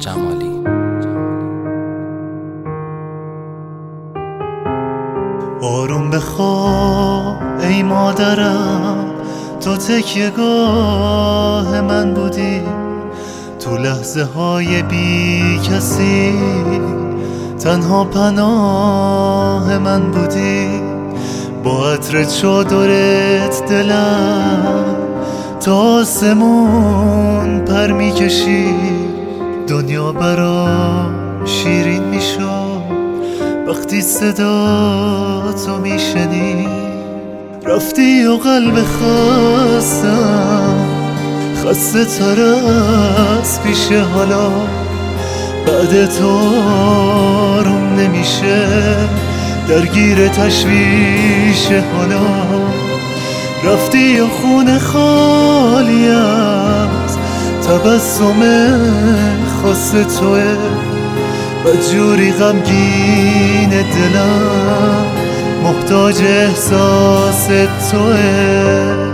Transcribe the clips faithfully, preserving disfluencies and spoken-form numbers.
جمالی. آروم بخواب ای مادرم، تو تکیه‌گاه من بودی، تو لحظه های بی کسی تنها پناه من بودی. با عطر چادرت دلم تا آسمون پر میکشی، دنیا برام شیرین میشد وقتی صدا تو میشنی. رفتی و قلب خستم خسته تر از پیش، حالا بعد تو آروم نمیشه، درگیر تشویش حالا. رفتی و خونه خالی از تبسم خاص توه، بدجوری غمگین دلم محتاج احساس توه.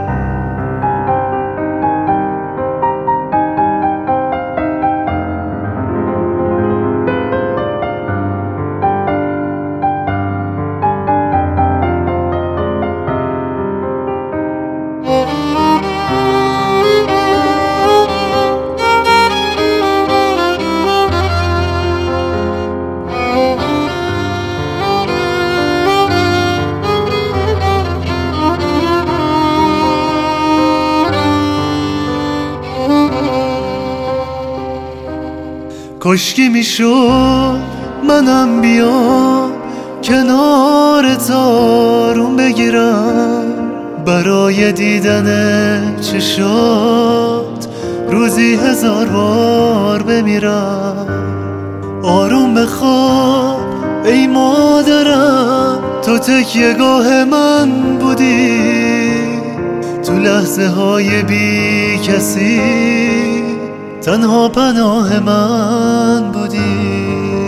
کاشکی میشد منم بیام کنارت آروم بگیرم، برای دیدن چشات روزی هزار بار بمیرم. آروم بخواب ای مادرم، تو تکیه‌گاه من بودی، تو لحظه های بی کسی تنها پناه من بودی.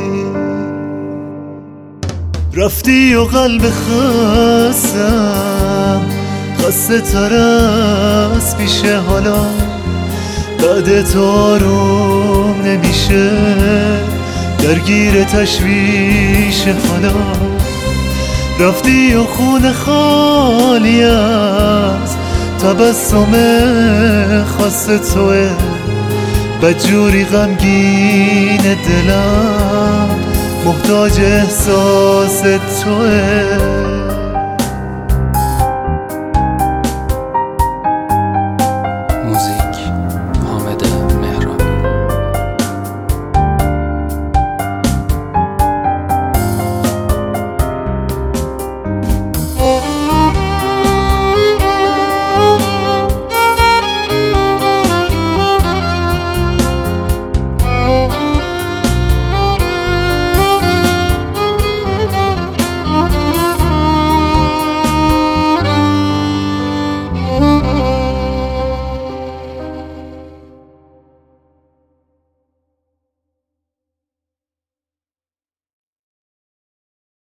رفتی و قلب خستم خسته تر از پیشه، حالا بعد تو آروم نمیشه، درگیر تشویش حالا. رفتی و خونه خالی از تبسم خاص توه، بدجوری غمگین دلم محتاج احساس توه.